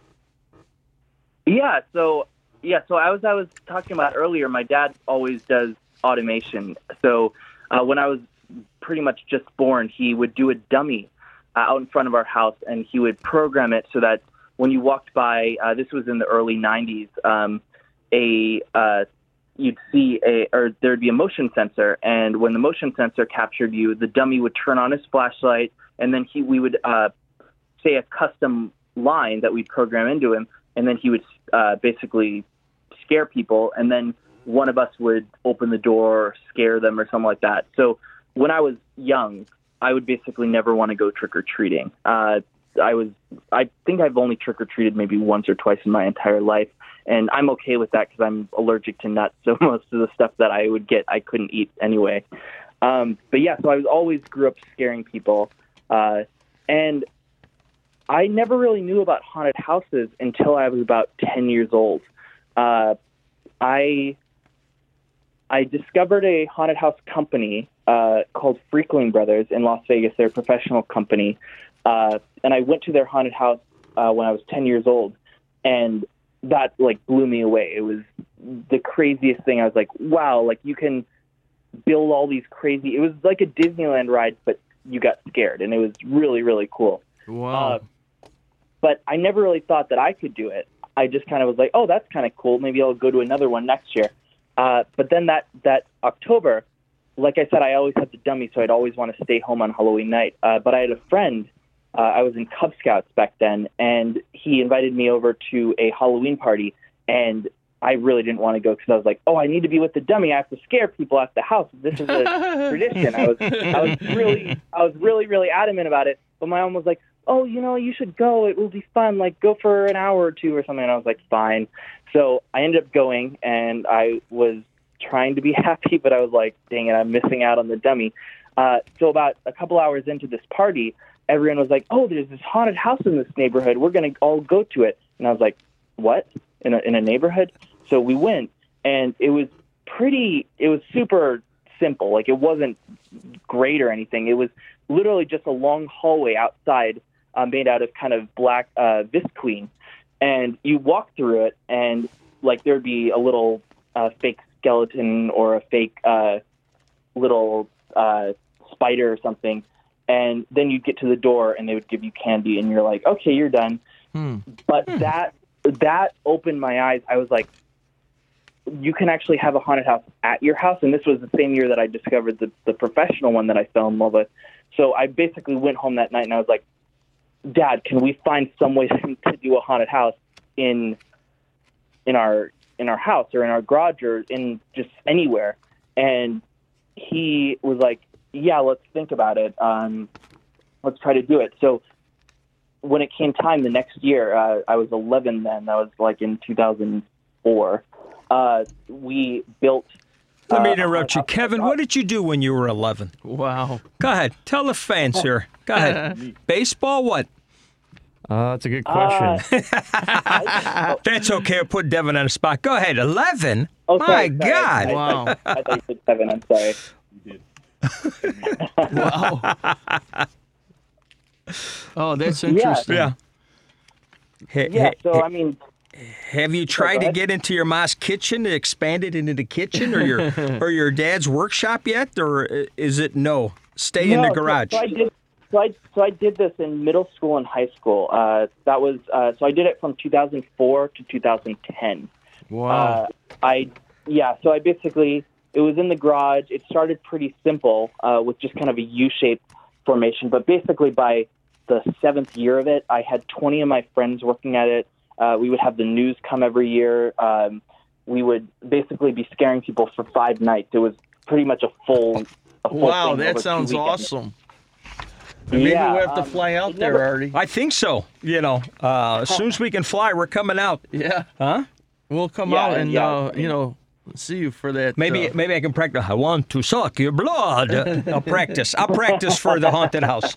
Yeah. So, yeah. So I was, I was talking about earlier, my dad always does automation. So uh, when I was pretty much just born, he would do a dummy uh, out in front of our house, and he would program it so that when you walked by, uh, this was in the early nineties, um, a uh, you'd see a, or there'd be a motion sensor, and when the motion sensor captured you, the dummy would turn on his flashlight, and then he we would uh, say a custom line that we'd program into him, and then he would uh, basically scare people, and then one of us would open the door or scare them or something like that. So when I was young, I would basically never want to go trick-or-treating. Uh, I was, I think I've only trick-or-treated maybe once or twice in my entire life, and I'm okay with that because I'm allergic to nuts, so most of the stuff that I would get, I couldn't eat anyway. Um, but yeah, so I was always grew up scaring people, uh, and I never really knew about haunted houses until I was about ten years old. Uh, I I discovered a haunted house company uh, called Freakling Brothers in Las Vegas. They're a professional company. Uh, and I went to their haunted house uh, when I was ten years old, and that like blew me away. It was the craziest thing. I was like, wow, like you can build all these crazy, it was like a Disneyland ride, but you got scared, and it was really, really cool. Wow. Uh, but I never really thought that I could do it. I just kind of was like, oh, that's kind of cool. Maybe I'll go to another one next year. Uh, but then that, that October, like I said, I always had the dummy, so I'd always want to stay home on Halloween night. Uh, but I had a friend, uh, I was in Cub Scouts back then, and he invited me over to a Halloween party, and I really didn't want to go because I was like, oh, I need to be with the dummy. I have to scare people at the house. This is a tradition. I was, I was really, I was really, really adamant about it. But my mom was like, oh, you know, you should go. It will be fun. Like, go for an hour or two or something. And I was like, fine. So I ended up going, and I was trying to be happy, but I was like, dang it, I'm missing out on the dummy. Uh, so about a couple hours into this party, everyone was like, oh, there's this haunted house in this neighborhood. We're going to all go to it. And I was like, what? In a, in a neighborhood? So we went, and it was pretty, it was super simple. Like, it wasn't great or anything. It was literally just a long hallway outside uh, made out of kind of black uh, visqueen. And you walk through it, and, like, there'd be a little uh, fake skeleton or a fake uh, little uh, spider or something. And then you'd get to the door, and they would give you candy, and you're like, okay, you're done. Hmm. But that that opened my eyes. I was like, you can actually have a haunted house at your house. And this was the same year that I discovered the, the professional one that I fell in love with. So I basically went home that night, and I was like, Dad, can we find some way to do a haunted house in in our in our house or in our garage or in just anywhere? And he was like, yeah, let's think about it. Um, let's try to do it. So when it came time the next year, uh, I was eleven then. That was like in two thousand four. Uh, we built. Let me uh, interrupt you. Kevin, what did you do when you were eleven? Wow. Go ahead. Tell the fans here. Go ahead. Baseball, what? Uh, that's a good question. Uh, That's okay. I'll put Devin on the spot. Go ahead. eleven? oh, My sorry, sorry. God. I, Wow. I, I thought you said seven. I'm sorry. Wow. Oh, that's interesting. Yeah. Hey, Yeah. hey, So I mean, have you tried go to ahead. get into your mom's kitchen to expand it into the kitchen or your or your dad's workshop yet, or is it no? Stay in no, the so- garage. So, I did. So I so I did this in middle school and high school. Uh, that was uh, so I did it from two thousand four to two thousand ten. Wow. Uh, I yeah. So I basically it was in the garage. It started pretty simple uh, with just kind of a U-shaped formation, but basically by the seventh year of it, I had twenty of my friends working at it. Uh, we would have the news come every year. Um, we would basically be scaring people for five nights. It was pretty much a full. A full Wow, thing that over sounds two weekends. awesome. Maybe Yeah, we have to um, fly out it there, never- Artie. I think so. You know, uh, as soon as we can fly, we're coming out. Yeah, Huh? we'll come Yeah, out and yeah, uh, I mean- you know see you for that. Maybe uh, maybe I can practice. I want to suck your blood. I'll practice. I'll practice for the haunted house.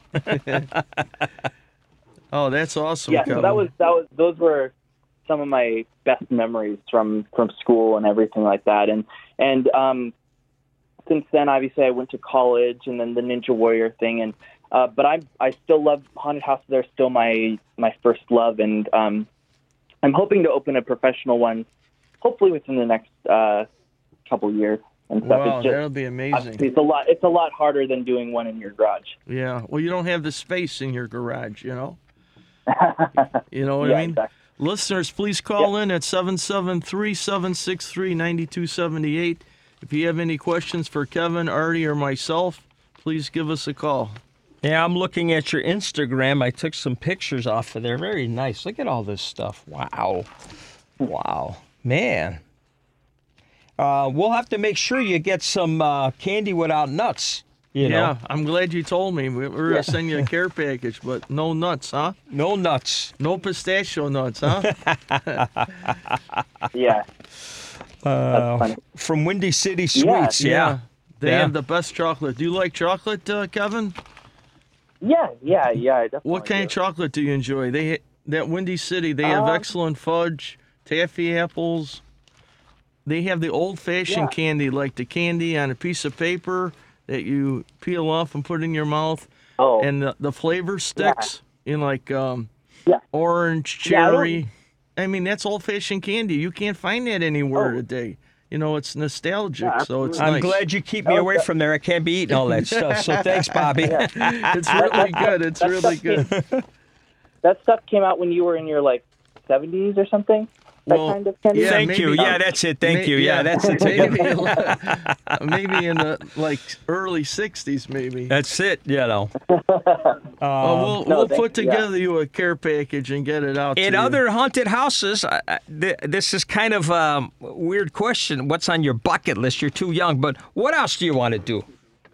oh, that's awesome. Yeah, so Kevin. that was that was those were some of my best memories from from school and everything like that. And and um, since then, obviously, I went to college and then the Ninja Warrior thing. And uh, but I I still love haunted houses. They're still my my first love, and um, I'm hoping to open a professional one, hopefully within the next uh, couple years and stuff. Wow, it's just, that'll be amazing. obviously, it's a lot. It's a lot harder than doing one in your garage. Yeah, well, you don't have the space in your garage, you know. You know what Yeah, I mean? exactly. Listeners, please call in at seven seven three, seven six three, nine two seven eight. If you have any questions for Kevin, Artie, or myself, please give us a call. Yeah, I'm looking at your Instagram. I took some pictures off of there. Very nice. Look at all this stuff. Wow. Wow. Man. Uh, we'll have to make sure you get some uh, candy without nuts. You know? Yeah, I'm glad you told me. We- We're going to send you a care package, but no nuts, huh? No nuts. No pistachio nuts, huh? Yeah. Uh, funny. from Windy City Sweets. Yeah. They Yeah. have the best chocolate. Do you like chocolate, uh, Kevin? Yeah, yeah, yeah. I definitely What kind do. of chocolate do you enjoy? They That Windy City, they have Um, excellent fudge, taffy apples. They have the old-fashioned Yeah. candy, like the candy on a piece of paper that you peel off and put in your mouth, Oh, and the, the flavor sticks in like um, Yeah. orange, Yeah, I don't- cherry. I, mean, that's old-fashioned candy. You can't find that anywhere Oh. today. You know, it's nostalgic, Yeah, so it's I'm nice. glad you keep me Oh, away that- from there. I can't be eating all that stuff. So thanks, Bobby. It's really good. It's That's really something- good. that stuff came out when you were in your like seventies or something. That Well, kind of candy. yeah, Thank maybe- you. Yeah, that's it. Thank May- you. Yeah, that's it. maybe, maybe in the like early sixties, maybe. That's it. You know. Oh, we'll no, we'll thank put you, yeah. together you a care package and get it out In to you. other haunted houses, I- I- th- this is kind of a weird question. What's on your bucket list? You're too young, but what else do you want to do?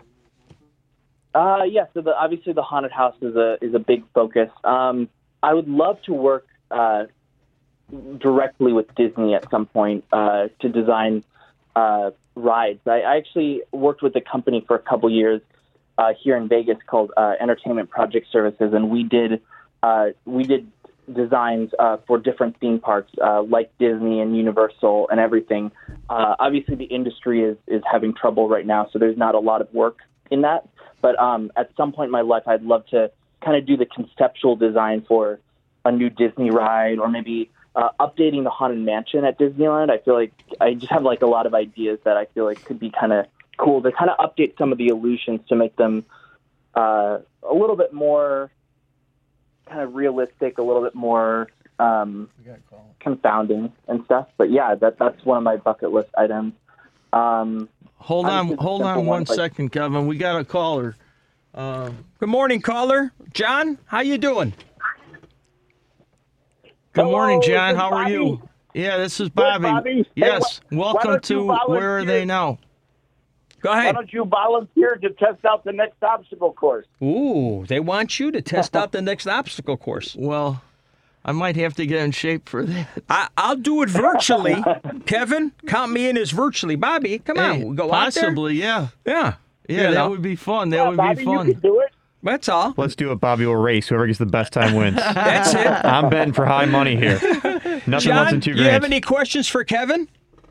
Uh, yeah. So the, obviously the haunted house is a is a big focus. Um, I would love to work uh, directly with Disney at some point uh, to design uh, rides. I, I actually worked with a company for a couple years uh, here in Vegas called uh, Entertainment Project Services, and we did uh, we did designs uh, for different theme parks uh, like Disney and Universal and everything. Uh, obviously, the industry is is having trouble right now, so there's not a lot of work in that. But um, at some point in my life, I'd love to kind of do the conceptual design for a new Disney ride, or maybe uh, updating the Haunted Mansion at Disneyland. I feel like I just have like a lot of ideas that I feel like could be kind of cool to kind of update some of the illusions to make them uh, a little bit more kind of realistic, a little bit more um, confounding and stuff. But yeah, that that's one of my bucket list items. Um, Hold on, obviously the hold on simple one ones, like- second, Kevin. We got a caller. Uh, Good morning, caller. John, how you doing? good morning, Hello, John. is this How are Bobby? you? Yeah, this is Bobby. Bobby. Hey, Yes, wh- why welcome don't you to Where Are volunteer? They Now? Go Why ahead. don't you volunteer to test out the next obstacle course? Ooh, they want you to test out the next obstacle course. Well, I might have to get in shape for that. I, I'll do it virtually. Kevin, count me in as virtually. Bobby, come on, Hey, we'll go possibly, yeah. out there. Yeah. Yeah, You that know. would be fun. That Yeah, would Bobby, be you fun. can do it. That's all. Let's do it, Bobby. We'll race. Whoever gets the best time wins. That's it. I'm betting for high money here. Nothing less John, than do two you have grand. any questions for Kevin?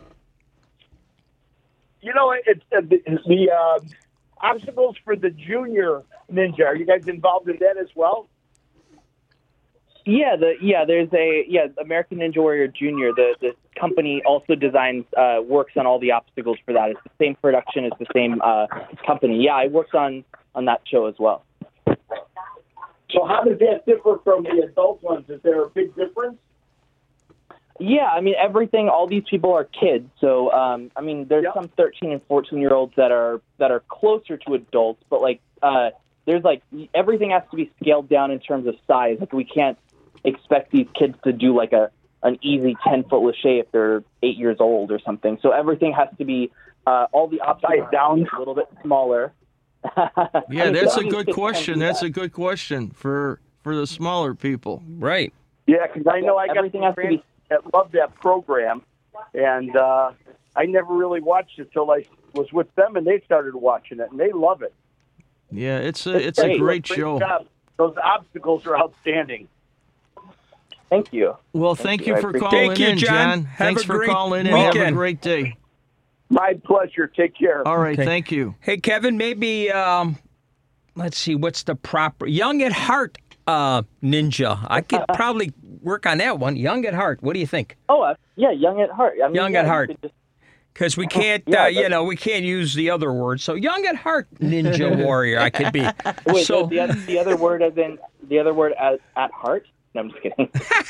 You know, it's uh, the, the uh, obstacles for the junior ninja. Are you guys involved in that as well? Yeah, the yeah, there's a yeah, American Ninja Warrior Junior. The the company also designs uh, works on all the obstacles for that. It's the same production, it's the same uh, company. Yeah, I worked on on that show as well. So how does that differ from the adult ones? Is there a big difference? Yeah, I mean everything. All these people are kids, so um, I mean there's Yep. some thirteen and fourteen year olds that are that are closer to adults, but like uh, there's like everything has to be scaled down in terms of size. Like we can't expect these kids to do like a an easy ten foot lache if they're eight years old or something. So everything has to be uh, all the obstacles down a little bit smaller. Yeah, I mean, that's so a good kids question. can't do That's that. a good question for for the smaller people. Right. Yeah, because I know I got Everything some has to friends be- that love that program, and uh, I never really watched it till I was with them, and they started watching it, and they love it. Yeah, it's a it's a great. great Great show. job. Those obstacles are outstanding. Thank you. Well, thank you you. I for appreciate calling Thank you, in, John. John. Have Thanks a for great calling in. Have a weekend. great day. My pleasure. Take care. All right, Okay. thank you. Hey, Kevin, maybe, um, let's see, what's the proper, Young at Heart uh, Ninja. I could probably work on that one. Young at Heart. What do you think? Oh, uh, yeah, young at heart. I mean, Young yeah, at you heart. could just- Because we can't, Yeah, uh, you but- know, we can't use the other word. So Young at Heart Ninja Warrior, I could be. Wait, so the, the, the other word as in the other word at, at heart? No, I'm just kidding.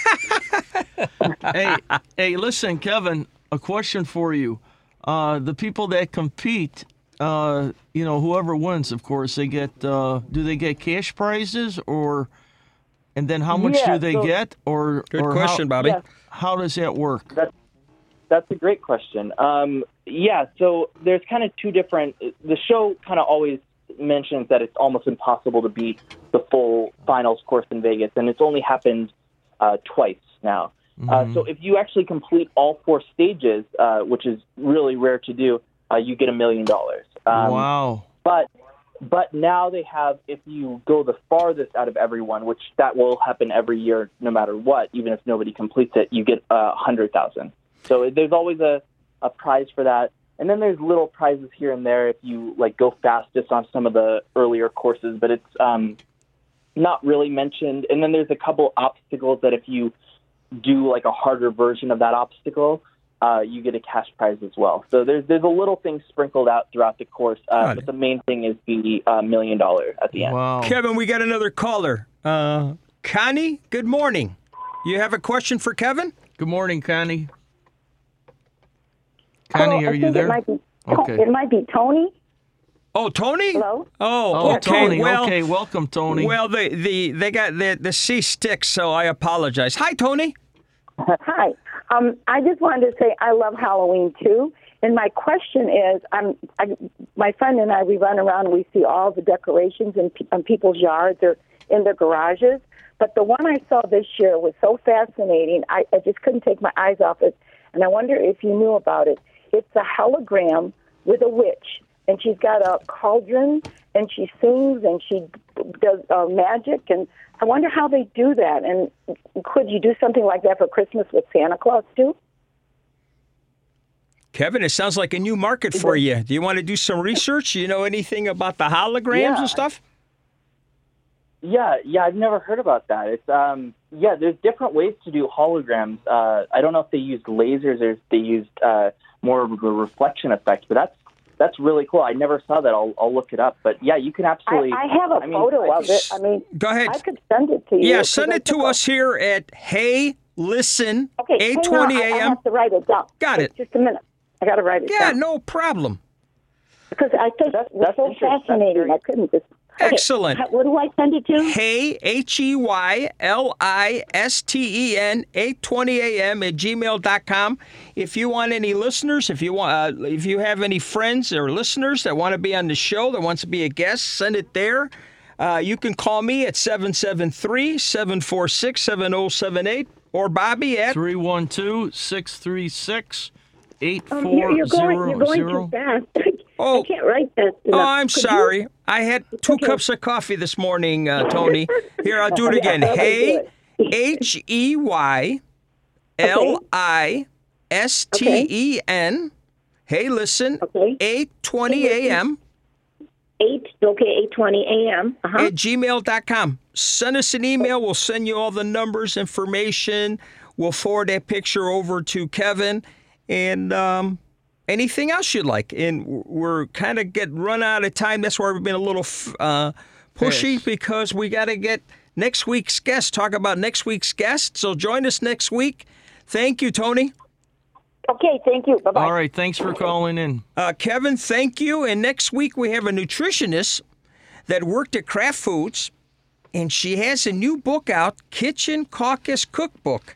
hey, hey, listen, Kevin. A question for you. Uh, the people that compete, uh, you know, whoever wins, of course, they get. Uh, do they get cash prizes, or, and then how much Yeah, do they so- get, or good or question, how, Bobby. Yeah. how does that work? That's that's a great question. Um, yeah, so there's kind of two different. The show kind of always mentions that it's almost impossible to beat the full finals course in Vegas, and it's only happened uh, twice now. Uh, so if you actually complete all four stages, uh, which is really rare to do, uh, you get a million dollars. Um, Wow. But but now they have, if you go the farthest out of everyone, which that will happen every year no matter what, even if nobody completes it, you get a uh, hundred thousand. So there's always a, a prize for that. And then there's little prizes here and there if you like go fastest on some of the earlier courses, but it's um, not really mentioned. And then there's a couple obstacles that if you do like a harder version of that obstacle, uh, you get a cash prize as well. So there's there's a little thing sprinkled out throughout the course, uh, Got but it. the main thing is the uh, million dollar at the end. Wow. Kevin, we got another caller. Uh, Connie, good morning. You have a question for Kevin? Good morning, Connie. Connie, Oh, are I you think there? It might be, Okay. It might be Tony. Oh, Tony? Hello? Oh, Oh, okay. Tony. Well, okay, welcome, Tony. well, the, the they got the the C sticks, so I apologize. Hi, Tony. Hi. Um, I just wanted to say I love Halloween too. And my question is, I'm, I, my friend and I, we run around and we see all the decorations in, pe- in people's yards or in their garages. But the one I saw this year was so fascinating, I, I just couldn't take my eyes off it. And I wonder if you knew about it. It's a hologram with a witch, and she's got a cauldron, and she sings, and she does uh, magic, and I wonder how they do that. And could you do something like that for Christmas with Santa Claus, too? Kevin, it sounds like a new market for you. Do you want to do some research? Do you know anything about the holograms Yeah. and stuff? Yeah, yeah, I've never heard about that. It's um, yeah, there's different ways to do holograms. Uh, I don't know if they used lasers or if they used uh, more of a reflection effect, but that's that's really cool. I never saw that. I'll I'll look it up. But yeah, you can absolutely. I, I have a I mean, photo I of think- it. I mean, Go ahead. I could send it to you. Yeah, 'cause send I it to took a- us here at Hey Listen, Okay, hang eight on. twenty I, I a.m. have to write it down. Got Wait it. Just a minute. I got to write it Yeah, down. no problem. Because I think That's- it was that's so interesting. That's fascinating. very- I couldn't just. Okay, Excellent. how- What do I send it to? Hey, H E Y L I S T E N, eight twenty a.m. at gmail dot com. If you want any listeners, if you want, uh, if you have any friends or listeners that want to be on the show, that wants to be a guest, send it there. Uh, you can call me at seven seven three, seven four six, seven zero seven eight or Bobby at three one two, six three six, eight Um, four you're, you're going. zero You're going zero. too fast. Oh. I can't write that. Oh, enough. I'm Could you- sorry. I had two okay. cups of coffee this morning, uh, Tony. Here, I'll do it again. Okay, Hey, do it. H E Y L I S T E N. Hey, listen, Okay. eight twenty a.m. Eight. Okay, eight twenty a.m. Uh huh. at gmail dot com. Send us an email. We'll send you all the numbers, information. We'll forward that picture over to Kevin and um, anything else you'd like. And we're kind of getting run out of time. That's why we've been a little uh, pushy Yes. because we got to get next week's guest, talk about next week's guest. So join us next week. Thank you, Tony. Okay. Thank you. Bye bye. All right, thanks for calling in. Uh, Kevin, thank you. And next week we have a nutritionist that worked at Kraft Foods, and she has a new book out, Kitchen Caucus Cookbook.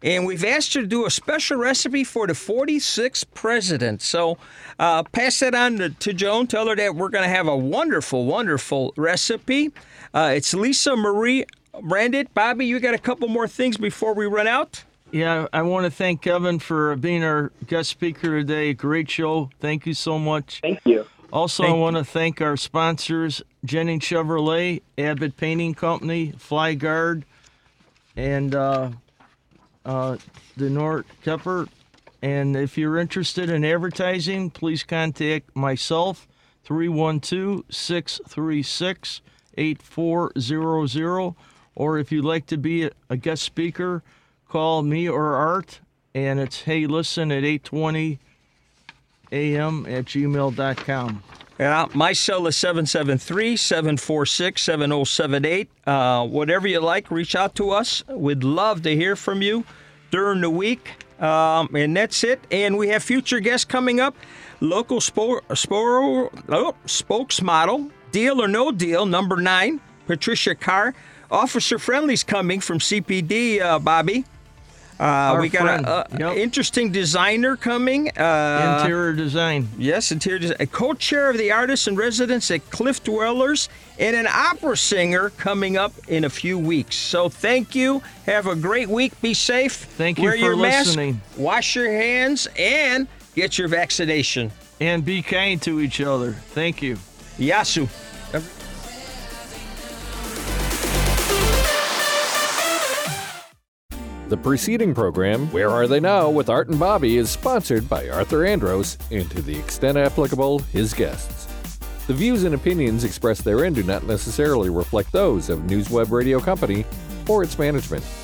And we've asked her to do a special recipe for the forty-sixth president. So uh, pass that on to, to Joan. Tell her that we're going to have a wonderful, wonderful recipe. Uh, it's Lisa Marie Brandit. Bobby, you got a couple more things before we run out? Yeah, I want to thank Kevin for being our guest speaker today. Great show. Thank you so much. Thank you. Also, Thank I want to thank our sponsors, Jennings Chevrolet, Abbott Painting Company, Fly Guard, and uh, uh, Denort Kepper. And if you're interested in advertising, please contact myself, three one two, six three six, eight four zero zero. Or if you'd like to be a, a guest speaker, call me or Art, and it's hey listen at eight twenty a.m. at gmail dot com. Yeah, my cell is seven seven three, seven four six, seven zero seven eight. Uh, whatever you like, reach out to us. We'd love to hear from you during the week. Um, and that's it. And we have future guests coming up. Local spo- sporo, oh, spokesmodel, Deal or No Deal, number nine, Patricia Carr. Officer Friendly's coming from C P D, uh, Bobby. Uh, we got an yep. interesting designer coming. Uh, interior design. Yes, interior design. A co-chair of the artists in residence at Cliff Dwellers, and an opera singer coming up in a few weeks. So thank you. Have a great week. Be safe. Thank you Wear for your listening. mask, wash your hands, and get your vaccination. And be kind to each other. Thank you. Yasu. The preceding program, Where Are They Now? With Art and Bobby, is sponsored by Arthur Andros and, to the extent applicable, his guests. The views and opinions expressed therein do not necessarily reflect those of NewsWeb Radio Company or its management.